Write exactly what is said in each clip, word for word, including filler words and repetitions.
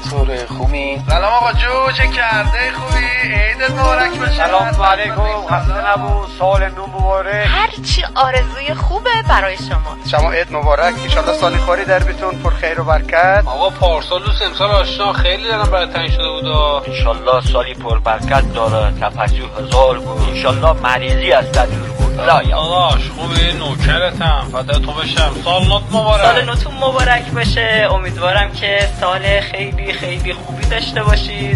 چطوره؟ خوبی؟ سلام آقا جو، چه کرده؟ خوبی؟ عید مبارک باشه. سلام علیکم، خسته نبود، سال نو مبارک. هرچی آرزوی خوبه برای شما. شما عید مبارک، ان شاءالله سالی خوری در بیتون پر خیر و برکت. آقا پارسال و امسال آشنا خیلی دارم برای تنگ شده بود. ان شاءالله سالی پر برکت داره، تپسی هزار بود. ان شاءالله مریضی از دور بود. داداش خوبی؟ نوکرتم، فدای تو بشم. سال نوت مبارک. سال نوتون مبارک باشه. امیدوارم که سال خیلی خیلی خوبی داشته باشید.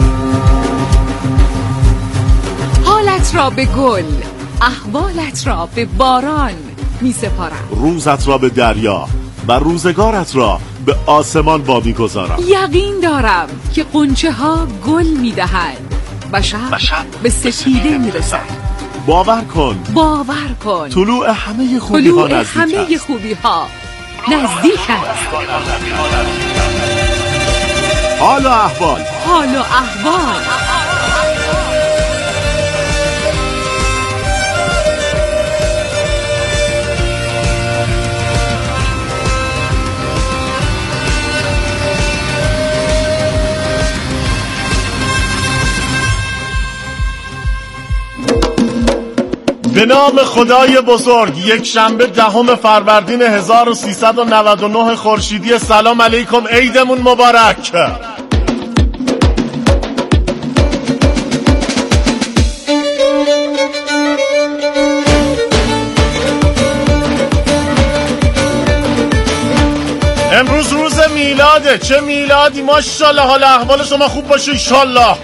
حالت را به گل، احوالت را به باران می سپارم. روزت را به دریا و روزگارت را به آسمان وامی گذارم. یقین دارم که غنچه ها گل می دهند و شب به سپیده می رسد. باور کن باور کن طلوع همه خوبی ها نزدیک است. همه خوبی ها نزدیک است. حال و احوال حال و احوال به نام خدای بزرگ. یک شنبه دهم فروردین هزار و سیصد و نود و نه خورشیدی. سلام علیکم، عیدمون مبارک. امروز روز میلاده. چه میلادی، ماشاءالله. حال احوال شما خوب باشه انشالله.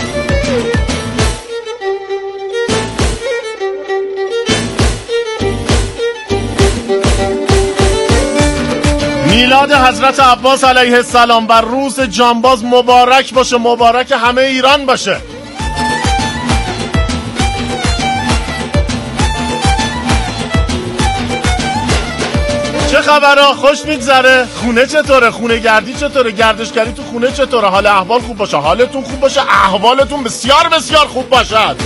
میلاد حضرت عباس علیه السلام و روز جانباز مبارک باشه، مبارک همه ایران باشه. چه خبرها؟ خوش میگذره؟ خونه چطوره؟ خونه گردی چطوره؟ گردشگری تو خونه چطوره؟ حال احوال خوب باشه، حالتون خوب باشه، احوالتون بسیار بسیار خوب باشد.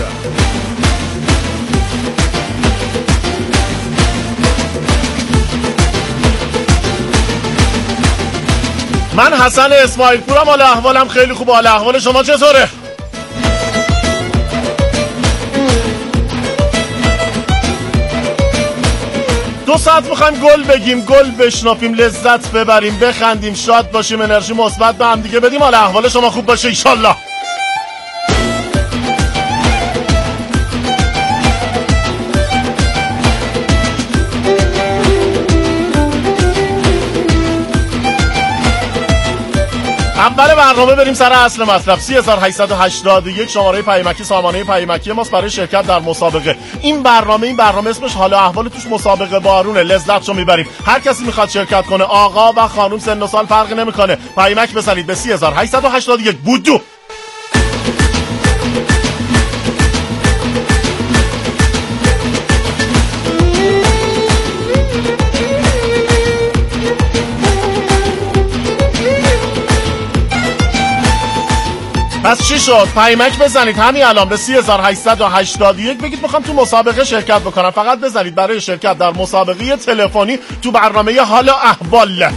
من حسن اسماعیل پورم، حال احوالم خیلی خوب. حال احوال شما چطوره؟ دو ساعت میخوایم گل بگیم، گل بشنافیم، لذت ببریم، بخندیم، شاد باشیم، انرژی مثبت به هم دیگه بدیم. حال احوال شما خوب باشه انشالله. اول برنامه بریم سر اصل مطلب. سه هزار و هشتصد و هشتاد و یک شماره پیامکی سامانه پیامکی ماست برای شرکت در مسابقه. این برنامه این برنامه اسمش حال و احوال، توش مسابقه بارونه، لذتشو میبریم. هر کسی میخواد شرکت کنه، آقا و خانم، سن و سال فرقی نمیکنه. پیامک بزنید به سه هزار و هشتصد و هشتاد و یک. بودو پس چی شد؟ پیامک بزنید همین الان به سه هزار و هشتصد و هشتاد و یک، بگید میخوام تو مسابقه شرکت بکنم. فقط بزنید برای شرکت در مسابقه تلفنی تو برنامه حال و احوال.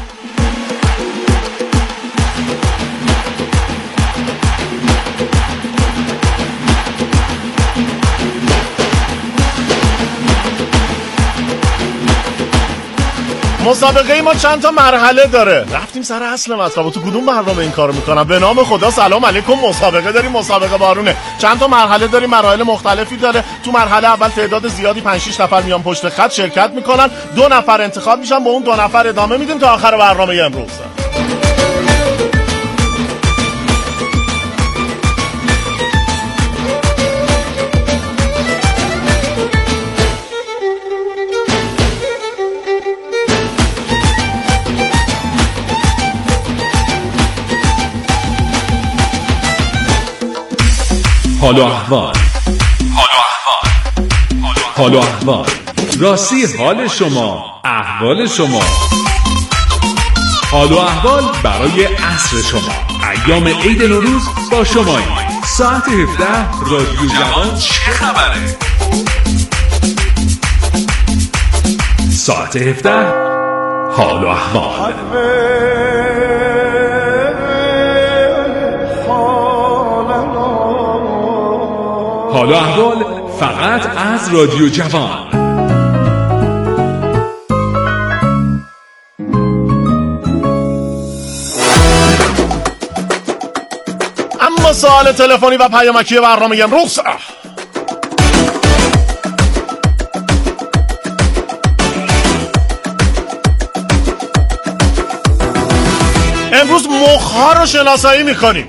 مسابقه ما چند تا مرحله داره. رفتیم سر اصل مطلب. تو کدوم برنامه این کارو میکنم؟ به نام خدا. سلام علیکم. مسابقه داریم، مسابقه بارونه. چند تا مرحله داریم، مراحل مختلفی داره. تو مرحله اول تعداد زیادی پنج شش نفر میان پشت خط شرکت میکنن. دو نفر انتخاب میشن، با اون دو نفر ادامه میدیم تا آخر برنامه امروز. حال و احوال، حال و احوال، راستی حال شما، احوال شما، حال و احوال برای عصر شما. ایام عید نوروز با شماییم. ساعت هفده رادیو جوان چه خبره؟ ساعت هفده حال و احوال. حال و احوال فقط از رادیو جوان. اما سوال تلفنی و پیامکی برنامه امروز، امروز مخ‌ها رو شناسایی می‌کنیم.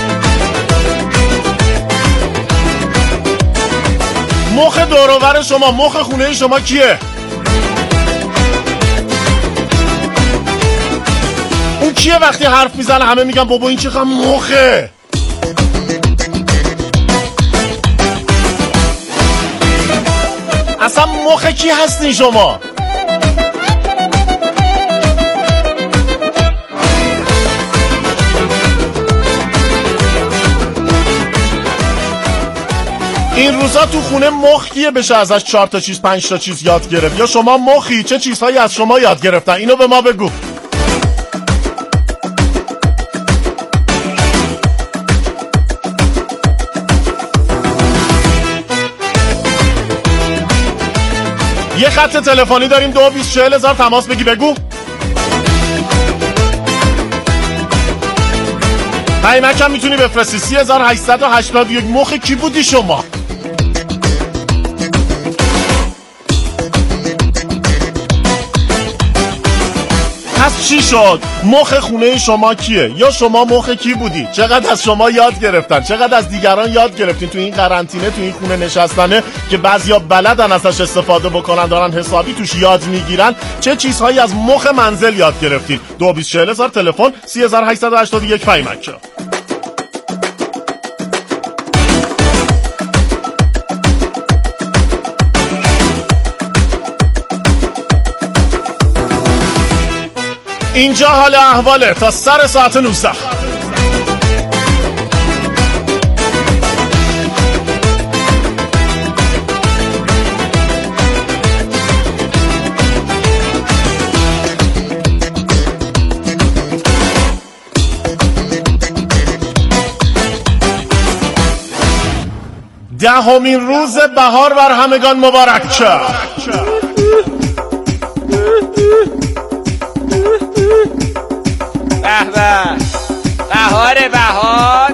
مخ دور و بر شما، مخ خونه شما کیه؟ اون کیه وقتی حرف میزنه همه میگن بابا این چقدر مخه؟ اصلا مخ کی هستین شما؟ این روزا تو خونه مخ کیه بشه ازش چهار تا چیز پنج تا چیز یاد گرفت؟ یا شما مخی؟ چه چیزهایی از شما یاد گرفتن؟ اینو به ما بگو. یه خط تلفنی داریم دو بیست چهل هزار، تماس بگی بگو. پیمک هم میتونی بفرستی سی هزار هشتصد و هشتاد و یک. مخ کی بودی شما؟ پس چی شد؟ مخ خونه شما کیه؟ یا شما مخ کی بودی؟ چقدر از شما یاد گرفتن؟ چقدر از دیگران یاد گرفتین تو این قرنطینه، تو این خونه نشستنه که بعضیا بلدن ازش استفاده بکنن، دارن حسابی توش یاد میگیرن؟ چه چیزهایی از مخ منزل یاد گرفتین؟ دو بیست چهل هزار، تلفن سی هزار هشتصد و هشتاد و یک. پیمک اینجا حال احواله تا سر ساعت نوزده. دهمین روز بهار بر همگان مبارک چه. به به بهار بهار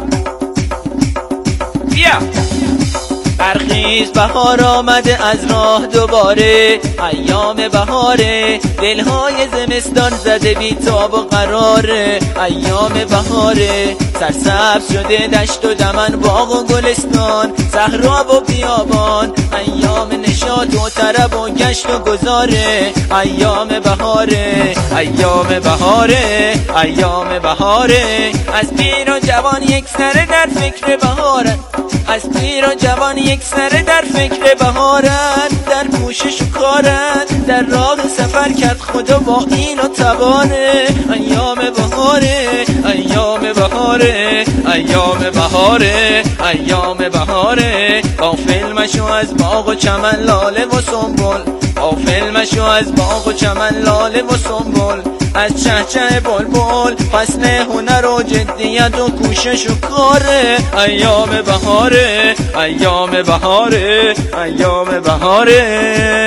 بیا برخیز بهار آمده از راه دوباره، ایام بهاره دلهای زمستان زده بی تاب و قراره، ایام بهاره سرسبز شده دشت و دمن باغ و گلستان صحرا و بیابان، ایام نشاط و طرب و گشت و گذاره، ایام بهاره ایام بهاره ایام بهاره از پیر و جوان یک سره در فکر بهارن، از پیر و جوان یک سره در فکر بهارن، در کوشش و کارن در راه سفر کرد خدا با این و تباره، ایام بهاره ایام بهاره ایام بهاره ایام بهاره غافل مشو از باغ و چمن لاله و سنبل، غافل مشو از باغ و چمن لاله و سنبل، از چه چه بلبل فصل هنر و جدیت و کوشش و کاره، ایام بهاره ایام بهاره ایام بهاره.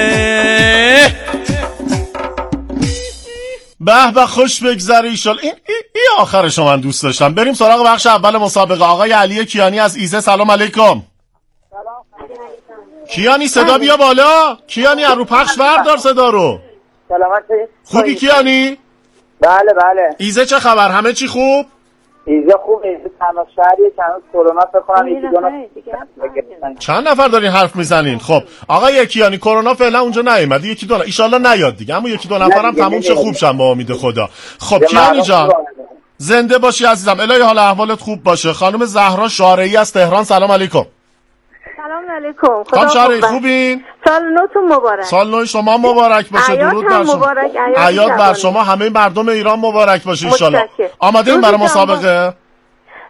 به به خوش بگذره ایشال. این ای, ای آخرش من دوست داشتم. بریم سراغ بخش اول مسابقه. آقای علی کیانی از ایزه، سلام علیکم. کیانی صدا بیا بالا. کیانی رو پخش بردار صدا رو. سلامت خوبی کیانی؟ بله بله. ایزه چه خبر؟ همه چی خوب؟ ایزه خوب. ایزه تنها شهریه که هنوز کرونا فکر کنم یکی دو نفر. چند نفر دارین حرف میزنین؟ خب آقای کیانی کرونا فعلا اونجا نیومده، یکی دو نفر ان شاءالله نیاد دیگه، اما یکی دو نفرم تموم شه خوب شن با امید خدا. خب کیانی جان زنده باشی عزیزم، الهی حال احوالت خوب باشه. خانم زهرا شارعی از تهران، سلام علیکم. سلام علیکم. خانم شارعی خوبین؟ سال نوتون مبارک. سال نو شما مبارک باشه. درود بر شما. مبارک. عیاد بر شما، همه مردم ایران مبارک باشه ان شاءالله. آماده این برای مسابقه؟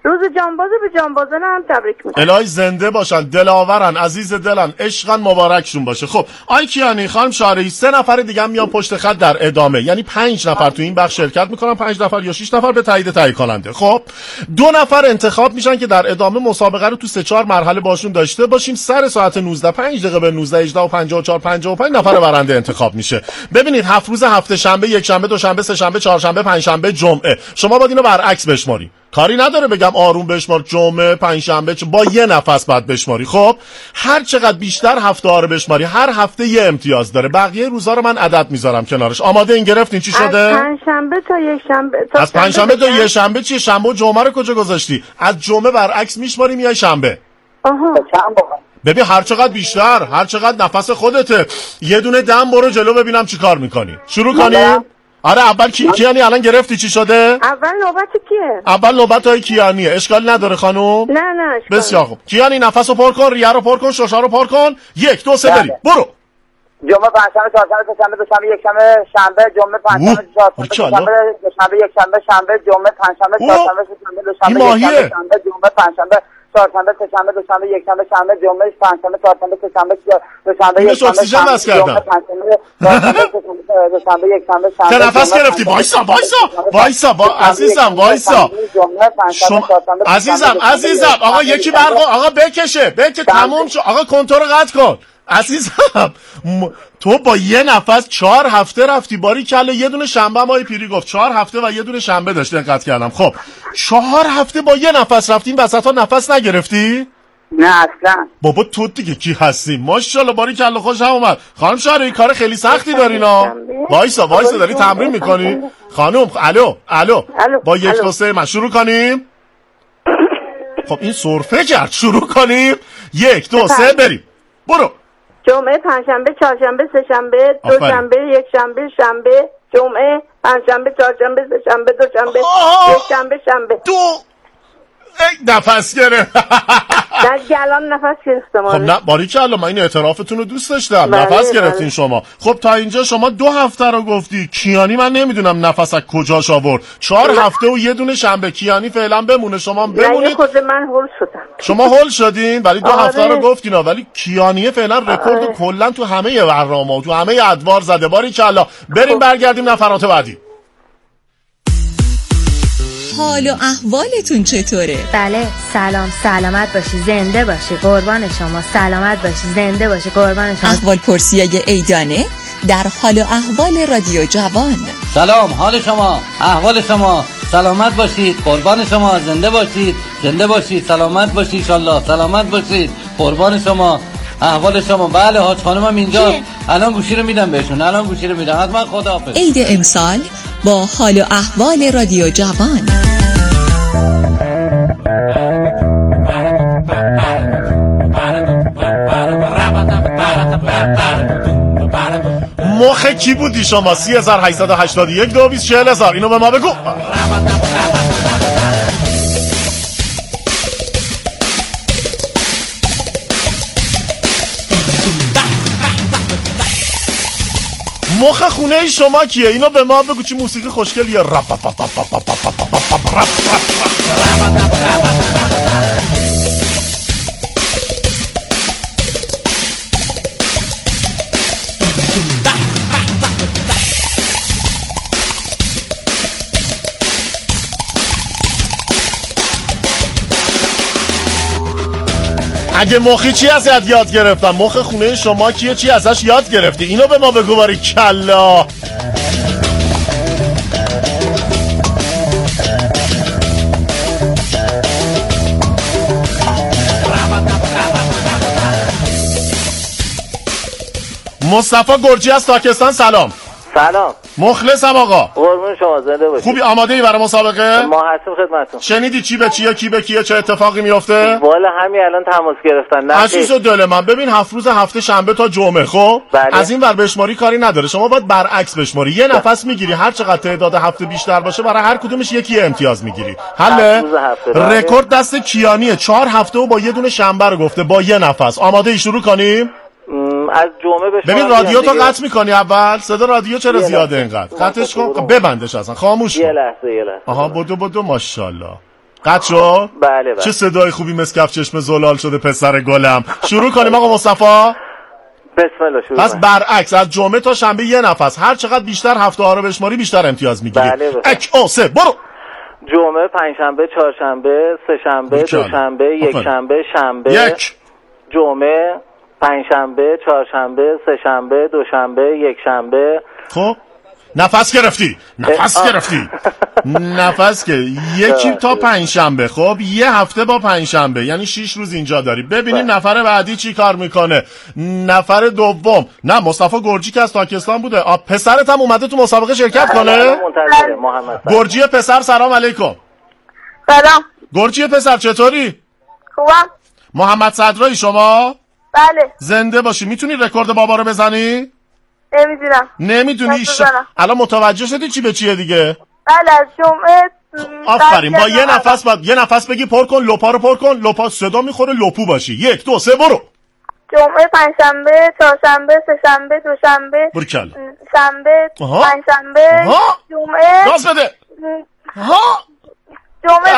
روز جانباز به جانبازان هم تبریک میگم. الهی زنده باشن، دلاورن، عزیز دلن، عشقن، مبارکشون باشه. خب آی کیانی خانم شارعی، سه نفر دیگه هم میان پشت خط در ادامه، یعنی پنج نفر تو این بخش شرکت میکنن، پنج نفر یا شش نفر به تایید تهیه کننده. خب دو نفر انتخاب میشن که در ادامه مسابقه رو تو سه چهار مرحله باشون داشته باشیم. سر ساعت نوزده پنج دقیقه به نوزده هجده و پنجاه و چهار پنجاه و پنج نفر برنده انتخاب میشه. ببینید هفت روز هفته شنبه، یک شنبه، دوشنبه، سه شنبه، چهارشنبه، پنج شنبه، جمعه. شما باید اینو برعکس بشماری. کاری نداره بگم آروم بشمار، جمعه، پنجشنبه، با یه نفس بعد بشماری. خب هر چقدر بیشتر هفته ها رو بشماری، هر هفته یه امتیاز داره. بقیه روزا رو من عدد میذارم کنارش. آماده این گرفتین چی شده؟ از پنجشنبه تا یک شنبه تا از پنجشنبه تا یک شنبه چیه؟ شنبه و جمعه رو کجا گذاشتی؟ از جمعه برعکس میشماری میای شنبه. آها ببین هر چقدر بیشتر، هر چقدر نفس خودته. یه دونه دم برو جلو ببینم چیکار میکنی. شروع کنیم. آره اول کی کیانی الان گرفتی چی شده؟ اول نوبت کیه؟ اول نوبت های کیانیه. اشکال نداره خانوم؟ نه نه اشکال. بسیار خوب. کیانی نفسو پر کن، ریه رو پر کن، شوشا رو پر کن. یک دو سه بریم. برو. جمعه، پنجشنبه، چهارشنبه، سه‌شنبه، دوشنبه، یکشنبه، شنبه، جمعه، پنجشنبه، چهارشنبه، شنبه، دوشنبه، یکشنبه، شنبه، جمعه، پنجشنبه، چهارشنبه، سه‌شنبه، دوشنبه، یکشنبه، شنبه، جمعه، پنجشنبه، چهارشنبه، سه‌شنبه، دوشنبه، یکشنبه، شنبه، جمعه، پنجشنبه، چهارشنبه، سه‌شنبه، دوشنبه، یکشنبه، اکسیژن بس کردم. دوشنبه، یکشنبه، شنبه. چه نفس گرفتی؟ وایسا وایسا وایسا با عزیزم وایسا. شما عزیزم عزیزم آقا یکی برق آقا بکشه بکشه تموم شو. آقا کنترل رو قطع کن. عزیزم م... تو با یه نفس چهار هفته رفتی. باری کله یه دونه شنبه مای پیری گفت چهار هفته و یه دونه شنبه داشت دقت کردم. خب چهار هفته با یه نفس رفتیم وسط ها نفس نگرفتی؟ نه اصلا. بابا تو دیگه کی هستی؟ ماشاءالله باری کله خوش هم اومد. خانم شارعی کار خیلی سختی دارین ها. وایسا وایسا داری تمرین میکنی؟ خانم الو الو با یک دو سه من شروع کنیم. خب این سرفه کرد. شروع کنیم. یک دو سه بریم. برو. جمعه، پنجشنبه، چهارشنبه، سه‌شنبه، دوشنبه، یکشنبه، شنبه، جمعه، پنجشنبه، چهارشنبه، سه‌شنبه، دوشنبه، یکشنبه، شنبه. دو ای نفس گرفت. در گلان نفس گرفتم. خب نه باریکلا من این اعترافتون رو دوست داشتم. بله نفس بله. گرفتین شما. خب تا اینجا شما دو هفته رو گفتی. کیانی من نمیدونم نفس از کجاش آورد. چهار هفته و یه دونه شنبه. کیانی فعلا بمونه شما بمونید. خود من هول شدم. شما هول شدین ولی دو آره. هفته رو گفتین ولی کیانی فعلا رکورد آره. کلا تو همه برنامه‌ها و تو همه ادوار زده. باریکلا بریم برگردیم نفرات بعدی. حال و احوالتون چطوره؟ بله سلام، سلامت باشی، زنده باشی، قربان شما. سلامت باشی، زنده باشی، قربان شما. احوال پرسیای ایدانه در حال و احوال رادیو جوان. سلام، حال شما، احوال شما، سلامت باشید، قربان شما، زنده باشید، زنده باشید، سلامت باشید انشالله، سلامت باشید، قربان شما، احوال شما. بله حاج خانمم اینجا. الان گوشی رو میدم بهشون، الان گوشی رو میدم. حتما خداحافظ. عید امسال با حال و احوال رادیو جوان. مخ کی بودی شما؟ سی هزار هشتصد و هشتاد و یک دو بیست چهل هزار. اینو به ما بگو. مخ خونه شما کیه؟ اینو به ما بگو. چی موسیقی خوشگلیه. اگه مخی چی از یاد گرفتم؟ مخ خونه شما کیه؟ چی ازش یاد گرفتی؟ اینو به ما بگو. باری کلا مصطفی گرجی از تاکستان. سلام. سلام. مخلصم آقا. قربون شما، زنده باشید. خوبی؟ آماده ای برای مسابقه؟ ما هستیم خدمتتون. شنیدی چی به چیه کی به کیه چه اتفاقی میفته؟ والا همین الان تماس گرفتن. عزیز دل من ببین هفت روز هفته شنبه تا جمعه. خب بله. از این ور بشماری کاری نداره. شما باید برعکس بشماری. یه نفس میگیری هر چقدر تعداد هفته بیشتر باشه برای هر کدومش یکی امتیاز میگیری. حله؟ رکورد دست کیانیه. چهار هفته و با یه دونه شنبه رو گفته با یه نفس. آماده ای شروع کنیم؟ از جمعه به ببین رادیو تو قطع میکنی اول. صدا رادیو چرا زیاده اینقدر؟ قطعش کن. ببندش اصلا خاموش کن. یه لحظه یه لحظه. آها بدو بدو ماشاءالله. قطع شد؟ بله بله. چه صدای خوبی مثل کف چشم زلال شده پسر گلم. شروع کنیم آقا مصطفی. بسم الله شروع. پس برعکس از جمعه تا شنبه یه نفس، هر چقدر بیشتر هفته ها رو بشماری بیشتر امتیاز میگیری. بله بله. اک او سه برو. جمعه، پنجشنبه، چهارشنبه، سه‌شنبه، دوشنبه، یکشنبه، شنبه. یک. جمعه، پنجشنبه، چهارشنبه، سه‌شنبه، دوشنبه، یکشنبه. خب نفس گرفتی نفس گرفتی نفس که یکی تا پنجشنبه. خب یه هفته با پنجشنبه یعنی شش روز اینجا داری. ببینیم نفر بعدی چی کار میکنه. نفر دوم نه مصطفی گرجی که از پاکستان بوده. آ پسرت هم اومده تو مسابقه شرکت کنه. منتظره محمد. گرجی پسر سلام علیکم. سلام. گرجی پسر چطوری؟ خوبم. محمد صدرایی شما؟ بله. زنده باشی. میتونی رکورد بابا رو بزنی؟ نمیدونم. نمیدونی؟ ش... الان متوجه شدی چی به چیه دیگه؟ بله از جمعه. آفرین. با یه نفس بعد یه نفس بگی پر کن. لپا رو پر کن. لپا صدا میخوره لپو باشی. یک دو سه برو. جمعه، پنجشنبه، چهارشنبه، سه‌شنبه، دوشنبه، برکل. شنبه، پنجشنبه، جمعه. راست بده. ها. جمعه،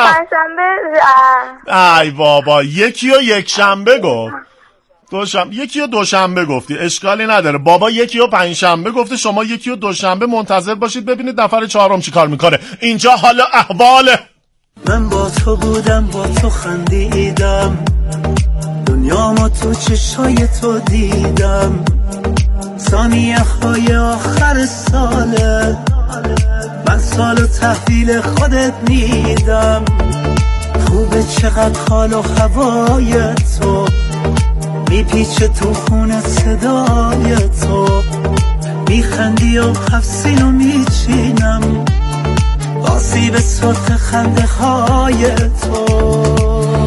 پنجشنبه. ای بابا یکی و یک شنبه گفت. دوشنبه یکی و دوشنبه گفتی. اشکالی نداره. بابا یکی و پنجشنبه گفته. شما یکی و دوشنبه منتظر باشید ببینید نفر چهارم چی کار میکنه. اینجا حال احواله. من با تو بودم با تو خندیدم دنیامو تو چشای تو دیدم ثانیه های آخر ساله من سالو تحویل خودت میدم خوبه چقدر حال و هوای تو میپیچه تو خونه صدای تو میخندی و حفظینو میچینم آسیب سرخ خنده های تو.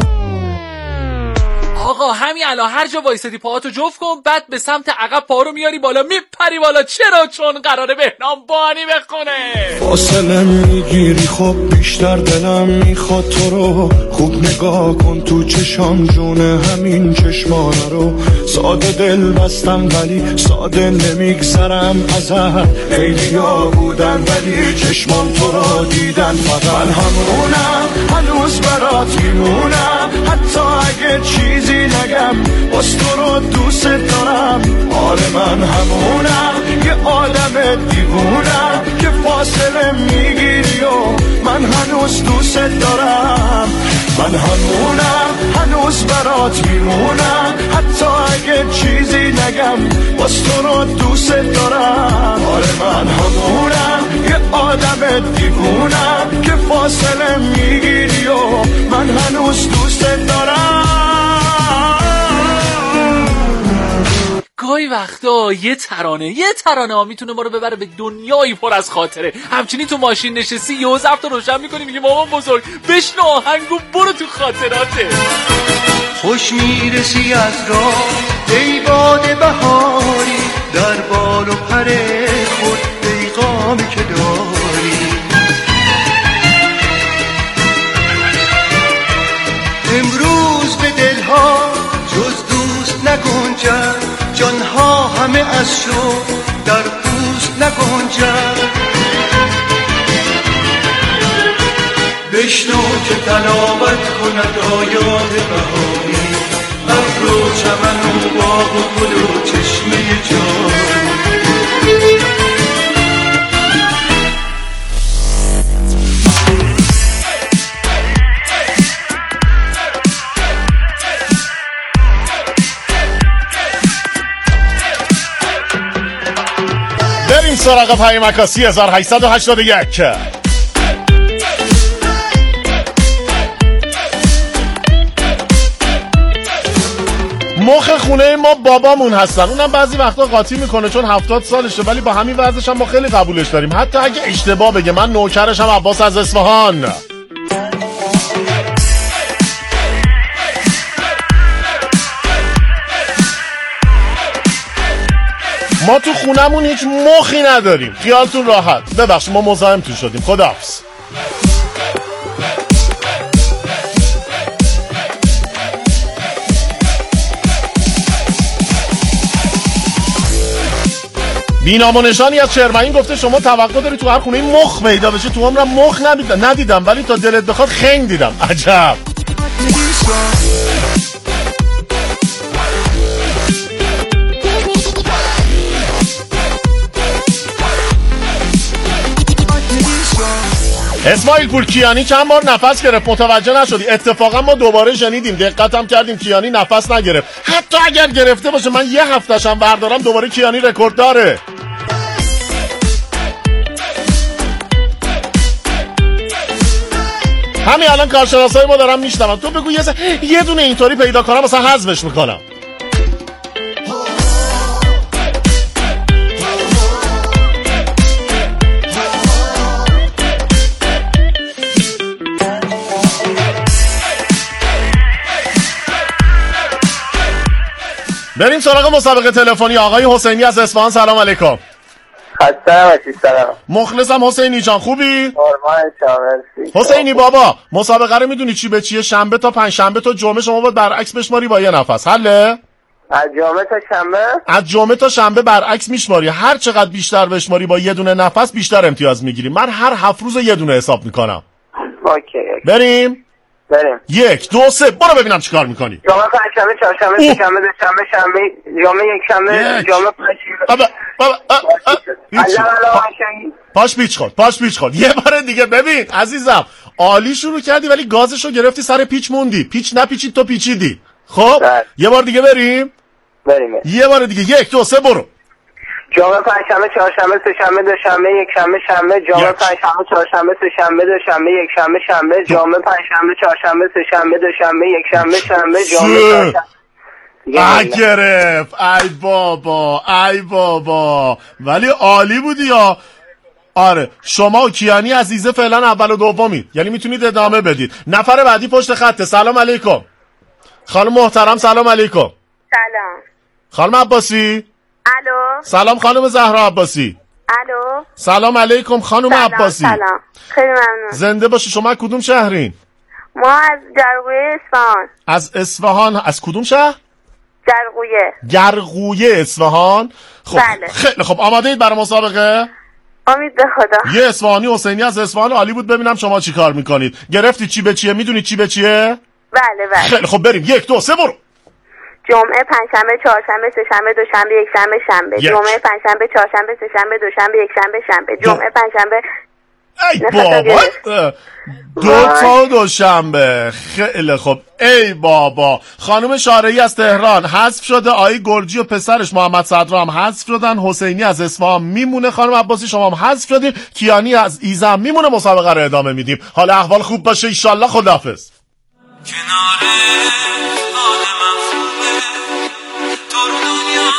آقا همین الان هر جا وایسادی پاهاتو جفت کن بعد به سمت عقب پا رو میاری بالا میپری بالا. چرا؟ چون قراره بهنام بانی بخونه. فاصله میگیری خب بیشتر دلم میخواد تو رو خوب نگاه کن تو چشام جونه همین چشمانه رو ساده دل بستم ولی ساده نمیگذرم ازت خیلیا بودن ولی چشمام تو رو دیدن فقط من همونم هنوز برات میمونم حتی اگه چیزی نگم باز تو رو دوست دارم. آره من همونم یه آدم دیوونم که فاصله میگیری و من هنوز دوست دارم. من همونم هنوز برات میمونم حتی اگه چیزی نگم باز تو رو دوست دارم. آره من همونم یه آدم دیوونم که فاصله میگیری و من هنوز دوست دارم. گاهی وقتا یه ترانه یه ترانه ها میتونه ما رو ببره به دنیایی پر از خاطره. همچنین تو ماشین نشستی یه ضبط رو روشن میکنی میگی مامان بزرگ بشنو آهنگو برو تو خاطراته. خوش میرسی از راه ای باد بهاری در بال و پر خود پیغامی که داری امروز به دلها جز دوست نگنجد جانها همه از شوق در پوست نگنجد بشنو که تلاوت کند آیات بهاری ابر و چمن و باغ و گل و چشمه جاری بریم سراغ پیامک سی هزار و هشتصد و هشتاد و یک. مخ خونه ما بابامون هستن. اونم بعضی وقتا قاطی میکنه چون هفتاد سالشه ولی با همین وضعش هم ما خیلی قبولش داریم حتی اگه اشتباه بگه. من نوکرشم عباس از اصفهان. ما تو خونمون هیچ مخی نداریم. خیالتون راحت. ببخشید ما مزاحمتون شدیم. خداحافظ. بینام و نشانی از شرمعین گفته شما توقع داری تو هر خونه مخ پیدا بشه. تو عمرم مخ ندیدم ندیدم ولی تا دلت بخواد خنگ دیدم. عجب. اسماعیل پور کیانی چند بار نفس گرفت متوجه نشدی. اتفاقا ما دوباره شنیدیم دقتم کردیم کیانی نفس نگرفت. حتی اگر گرفته باشه من یه هفتهشم بردارم دوباره کیانی رکورد داره. همین الان کارشناسای ما دارم میشنم. تو بگو یه, یه دونه اینطوری پیدا کنم مثلا حذفش میکنم. بریم سراغ مسابقه تلفنی. آقای حسینی از اصفهان سلام علیکم. خسته نباشید. سلام. مخلصم حسینی جان خوبی؟ قربان شما مرسی. حسینی بابا مسابقه رو میدونی چی به چیه؟ شنبه تا پنج شنبه تا جمعه شما باید برعکس بشماری با یه نفس. حله؟ از جمعه تا شنبه؟ از جمعه تا شنبه برعکس میشماری. هر چقدر بیشتر بشماری با یه دونه نفس بیشتر امتیاز میگیری. من هر هفت روز یه دونه حساب میکنم. اوکی. بریم؟ بریم. یک دو سه برو ببینم چیکار میکنی. جمعه پنجشنبه چهارشنبه سه‌شنبه دوشنبه شنبه جمعه یکشنبه جمعه پنجشنبه. بابا پاش پیچ خورد پاش پیچ خورد. یه بار دیگه ببین عزیزم عالی شروع کردی ولی گازشو گرفتی سر پیچ موندی. پیچ نپیچید تو پیچیدی. خب یه بار دیگه بریم. بریم یه بار دیگه یک دو سه برو. جمعه پنجشنبه چهارشنبه سه‌شنبه دوشنبه یکشنبه شنبه جمعه پنجشنبه چهارشنبه سه‌شنبه دوشنبه یکشنبه شنبه جمعه پنجشنبه چهارشنبه سه‌شنبه دوشنبه یکشنبه شنبه جمعه آ گرفت. ای بابا ای بابا ولی عالی بودی یا آره. شما و کیانی عزیزه فعلا اول و دومی یعنی میتونید ادامه بدید. نفر بعدی پشت خطه. سلام علیکم خانم محترم. سلام علیکم. سلام خانم عباسی. الو. سلام خانم زهرا عباسی. الو. سلام علیکم خانم سلام. عباسی. سلام. خیلی ممنون. زنده باشی. شما از کدوم شهرین؟ ما از گرگویه اصفهان. از اصفهان. از کدوم شهر؟ گرگویه. گرگویه اصفهان. خب بله. خیلی خب آماده اید برای مسابقه؟ امید به خدا. یه اصفهانی حسینی از اصفهان عالی بود. ببینم شما چی کار میکنید. گرفتی چی به چیه؟ میدونید چی به چیه؟ بله بله. خیلی خب بریم. یک دو سه برو. جمعه پنجشنبه چهارشنبه سه‌شنبه دوشنبه یکشنبه شنبه یک. جمعه پنجشنبه چهارشنبه سه‌شنبه دوشنبه یکشنبه شنبه جمعه پنجشنبه. ای بابا دو تا دوشنبه. خیلی خوب. ای بابا خانم شارعی از تهران حذف شده. آقای گرجی و پسرش محمد صدرا هم حذف شدن. حسینی از اصفهان میمونه. خانم عباسی شما هم حذف شدین. کیانی از ایزم میمونه. مسابقه رو ادامه میدیم. حالا احوال خوب باشه ان شاء الله. خداحافظ. کنار حال من خوبه تو رو دنیا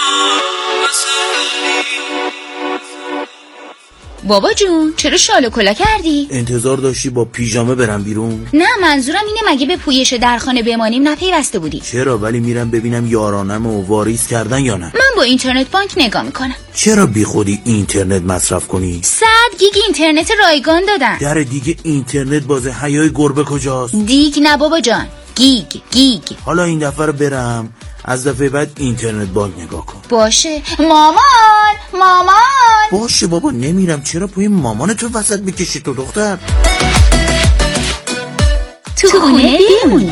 بابا جون چرا شال و کلا کردی؟ انتظار داشتی با پیژامه برم بیرون؟ نه منظورم اینه مگه به پویش در خانه بمانیم نپیوسته بودی؟ چرا ولی میرم ببینم یارانم و واریز کردن یا نه. من با اینترنت بانک نگاه میکنم. چرا بی خودی اینترنت مصرف کنی؟ صد گیگ اینترنت رایگان دادن. در دیگه اینترنت بازه حیای گربه کجاست؟ دیگ نه بابا جان گیگ گیگ. حالا این دفعه رو برم از دفعه بعد اینترنت بانک نگاه کن. باشه مامان مامان. باشه بابا نمیرم. چرا پای مامان تو وسط میکشی تو دختر؟ تو خونه بمونی.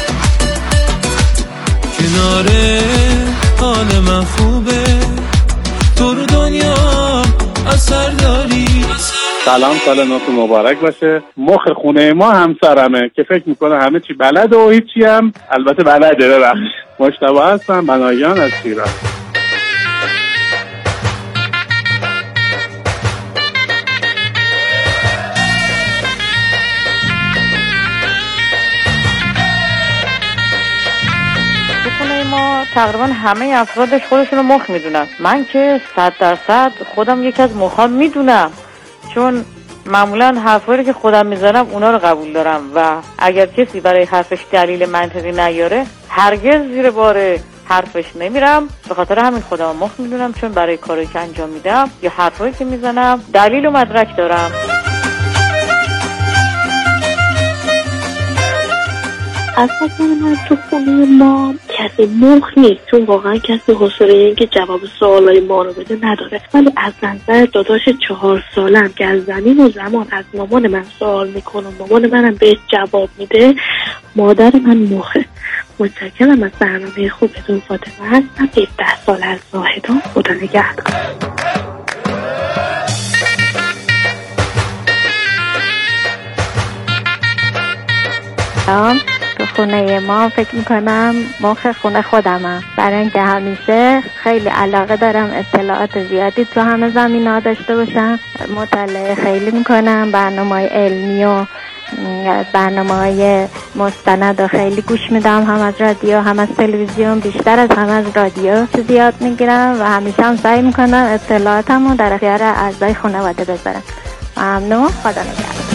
کناره حال من خوبه تو رو دنیا اثر داری. سلام سال نوتون مبارک باشه. مخ خونه ما همسرمه که فکر میکنه همه چی بلده و هیچی هم البته بلده. ببخش مجتبی هستم بنایان از شیراز. ما تقریبا همه افرادش خودشونو مخ میدونن. من که صد درصد خودم یکی از مخام میدونم چون معمولا حرفایی که خودم میزنم اونا رو قبول دارم و اگر کسی برای حرفش دلیل منطقی نیاره هرگز زیر بار حرفش نمیرم. به خاطر همین خودم مخ میدونم چون برای کاری که انجام میدم یا حرفایی که میزنم دلیل و مدرک دارم. از نظر من تو خونه ما کسی مخ نیست، چون واقعا کسی حوصله این که جواب سوالای ما رو بده نداره. ولی از نظر داداش چهار سالم که از زمین و زمان از مامان من سوال میکنه، مامان منم بهش جواب میده، مادر من مخه. متشکرم از برنامه خوبتون. فاطمه هستم، هفده سال از زاهدان. خدا نگهدار. تو خونه ما فکر میکنم مخ خونه خودمم، برای اینکه همیشه خیلی علاقه دارم اطلاعات زیادی تو همه زمین ها داشته باشم. مطالعه خیلی میکنم، برنامه علمی و برنامه های مستند و خیلی گوش میدم، هم از رادیو هم از تلویزیون، بیشتر از هم از رادیو زیاد میگیرم و همیشه هم سعی میکنم اطلاعاتم رو در اختیار اعضای خانواده بذارم. ممنون، خدا نگهدار.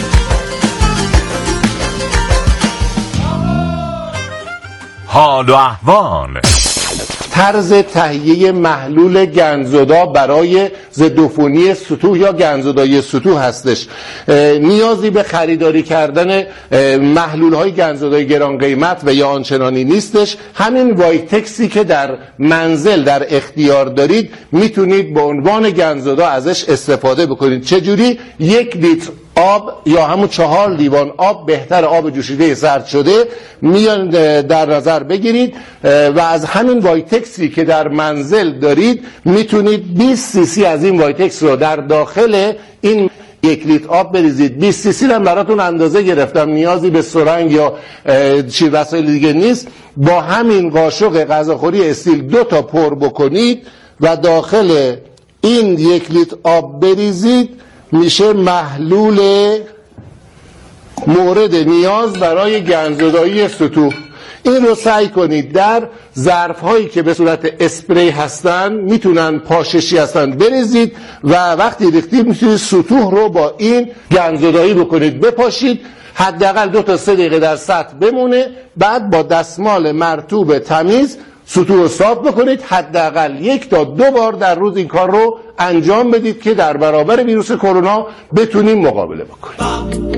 حال و احوال. طرز تهیه محلول گندزدا برای ضدعفونی سطوح یا گندزدایی سطوح هستش. نیازی به خریداری کردن محلول های گندزدای گران قیمت و یا آنچنانی نیستش. همین وایتکسی که در منزل در اختیار دارید میتونید به عنوان گندزدا ازش استفاده بکنید. چجوری؟ یک لیتر آب یا همون چهار لیوان آب، بهتر آب جوشیده سرد شده، میان در نظر بگیرید و از همین وایتکسی که در منزل دارید میتونید بیست سی سی از این وایتکس رو در داخل این یک لیتر آب بریزید. بیست سی سی هم براتون اندازه گرفتم، نیازی به سرنگ یا چی وسایل دیگه نیست. با همین قاشق غذاخوری استیل دو تا پر بکنید و داخل این یک لیتر آب بریزید، میشه محلول مورد نیاز برای گندزدایی سطوح. این رو سعی کنید در ظرف هایی که به صورت اسپری هستن، میتونن پاششی هستن، بریزید و وقتی ریختید میتونید سطوح رو با این گندزدایی بکنید، بپاشید، حداقل دو تا سه دقیقه در سطح بمونه. بعد با دستمال مرطوب تمیز سطوح رو صاف بکنید. حداقل یک تا دو بار در روز این کار رو انجام بدید که در برابر ویروس کرونا بتونیم مقابله بکنیم.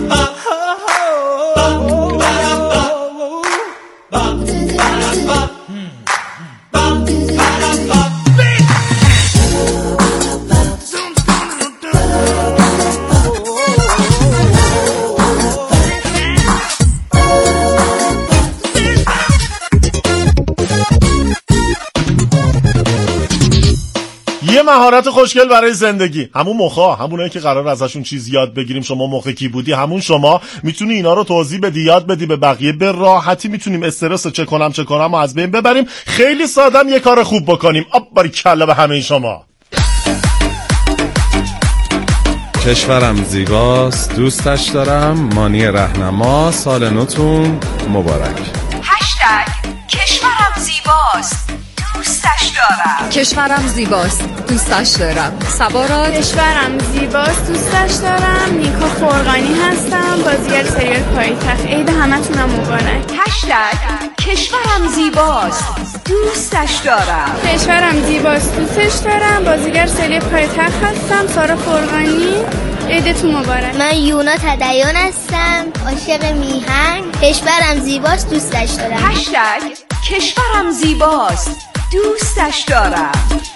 یه مهارت خوشگل برای زندگی، همون مخا، همونایی که قرار ازشون چیز یاد بگیریم. شما مخ کی بودی، همون شما میتونی اینا رو توضیح بدی، یاد بدی به بقیه. به راحتی میتونیم استرس چه کنم چه کنم و از بین ببریم. خیلی سادم یه کار خوب بکنیم. آب باریکلا به همه شما. کشورم زیباست، دوستش دارم. مانی رهنما، سال نوتون مبارک. هشتگ کشورم زیباست، دوستش دارم. کشورم زیباست، دوستش دارم. سبارات. کشورم زیباست، دوستش دارم. نیکا فرقانی هستم، بازیگر سریال پایتخت. عید همتونم مبارک. هشتگ کشورم زیباست، دوستش دارم. کشورم زیباست، دوستش دارم. بازیگر سریال پایتخت هستم، سارا فرقانی. عیدتون مبارک. من یونا تدیان هستم، عاشق میهن. کشورم زیباست، دوستش دارم. هشتگ کشورم زیباست، دوستش دارم.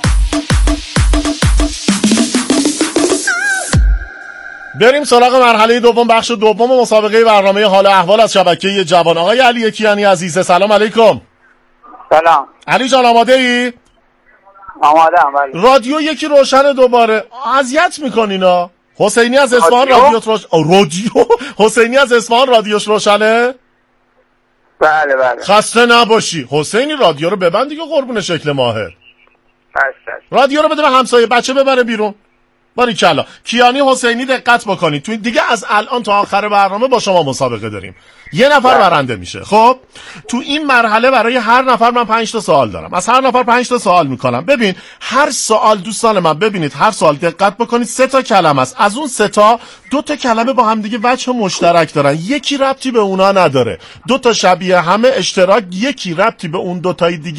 بریم سراغ مرحله دوم، بخش دوم مسابقه برنامه حال احوال از شبکه جوان. آقای علی کیانی عزیز، سلام علیکم. سلام علی جان، آماده ای؟ آماده ام. ولی رادیو یکی روشن دوباره، اذیت میکنینا. حسینی از اصفهان رادیوش روش... رادیو حسینی از اصفهان رادیوش روشنه؟ بله بله. خسته نباشی. حسینی رادیو رو ببند دیگه، قربون شکل ماهر. بس رادیو رو بده به همسایه بچه ببره بیرون. باریکلا. کیانی حسینی دقت بکنید، تو دیگه از الان تا آخر برنامه با شما مسابقه داریم. یه نفر برنده میشه. خب تو این مرحله برای هر نفر من پنج تا سوال دارم. از هر نفر پنج تا سوال میکنم. ببین هر سوال، دوستان من ببینید، هر سوال دقت بکنید سه تا کلمه است. از اون سه تا دو تا کلمه با هم دیگه وجه مشترک دارن، یکی ربطی به اونا نداره. دو تا شبیه همه اشتراک، یکی ربطی به اون دو تای دیگه